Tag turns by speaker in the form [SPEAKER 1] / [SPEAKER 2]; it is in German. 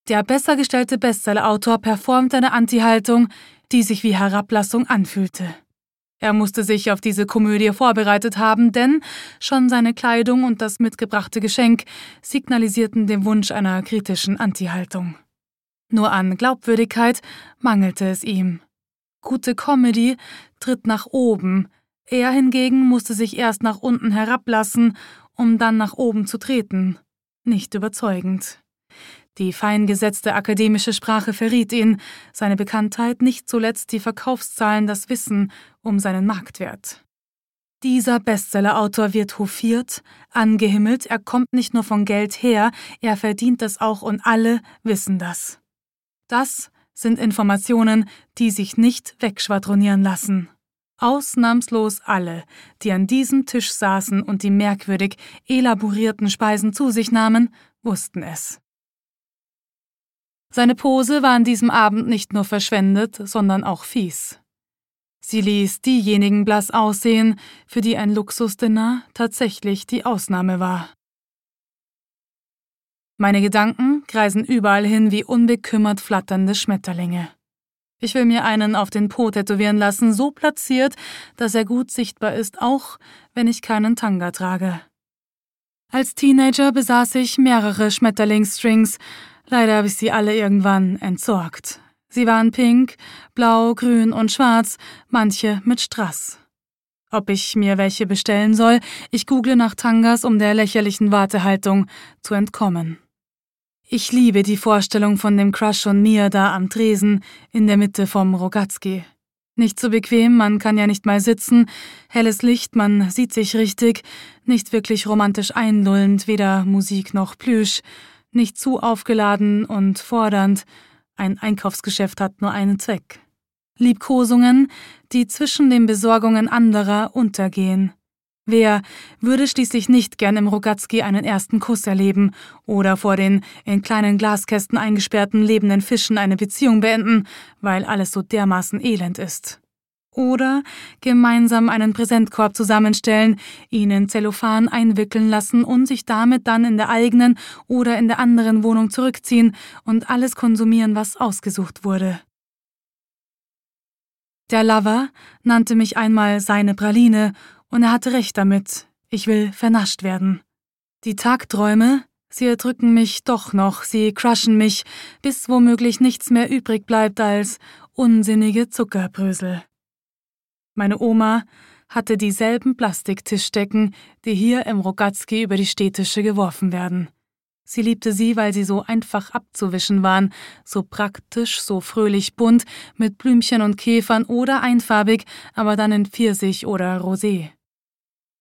[SPEAKER 1] Der besser gestellte Bestsellerautor performt eine Anti-Haltung, die sich wie Herablassung anfühlte. Er musste sich auf diese Komödie vorbereitet haben, denn schon seine Kleidung und das mitgebrachte Geschenk signalisierten den Wunsch einer kritischen Anti-Haltung. Nur an Glaubwürdigkeit mangelte es ihm. Gute Comedy tritt nach oben, er hingegen musste sich erst nach unten herablassen, um dann nach oben zu treten. Nicht überzeugend. Die fein gesetzte akademische Sprache verriet ihn, seine Bekanntheit, nicht zuletzt die Verkaufszahlen, das Wissen um seinen Marktwert. Dieser Bestsellerautor wird hofiert, angehimmelt, er kommt nicht nur von Geld her, er verdient es auch und alle wissen das. Das sind Informationen, die sich nicht wegschwadronieren lassen. Ausnahmslos alle, die an diesem Tisch saßen und die merkwürdig elaborierten Speisen zu sich nahmen, wussten es. Seine Pose war an diesem Abend nicht nur verschwendet, sondern auch fies. Sie ließ diejenigen blass aussehen, für die ein Luxusdinner tatsächlich die Ausnahme war. Meine Gedanken kreisen überall hin wie unbekümmert flatternde Schmetterlinge. Ich will mir einen auf den Po tätowieren lassen, so platziert, dass er gut sichtbar ist, auch wenn ich keinen Tanga trage. Als Teenager besaß ich mehrere Schmetterlingsstrings, leider habe ich sie alle irgendwann entsorgt. Sie waren pink, blau, grün und schwarz, manche mit Strass. Ob ich mir welche bestellen soll? Ich google nach Tangas, um der lächerlichen Wartehaltung zu entkommen. Ich liebe die Vorstellung von dem Crush und mir da am Tresen in der Mitte vom Rogatski. Nicht so bequem, man kann ja nicht mal sitzen, helles Licht, man sieht sich richtig, nicht wirklich romantisch einlullend, weder Musik noch Plüsch, nicht zu aufgeladen und fordernd. Ein Einkaufsgeschäft hat nur einen Zweck. Liebkosungen, die zwischen den Besorgungen anderer untergehen. Wer würde schließlich nicht gern im Rogatski einen ersten Kuss erleben oder vor den in kleinen Glaskästen eingesperrten lebenden Fischen eine Beziehung beenden, weil alles so dermaßen elend ist? Oder gemeinsam einen Präsentkorb zusammenstellen, ihn in Zellophan einwickeln lassen und sich damit dann in der eigenen oder in der anderen Wohnung zurückziehen und alles konsumieren, was ausgesucht wurde. Der Lover nannte mich einmal seine Praline, und er hatte recht damit, ich will vernascht werden. Die Tagträume, sie erdrücken mich doch noch, sie crushen mich, bis womöglich nichts mehr übrig bleibt als unsinnige Zuckerbrösel. Meine Oma hatte dieselben Plastiktischdecken, die hier im Rogatski über die Stehtische geworfen werden. Sie liebte sie, weil sie so einfach abzuwischen waren, so praktisch, so fröhlich bunt, mit Blümchen und Käfern oder einfarbig, aber dann in Pfirsich oder Rosé.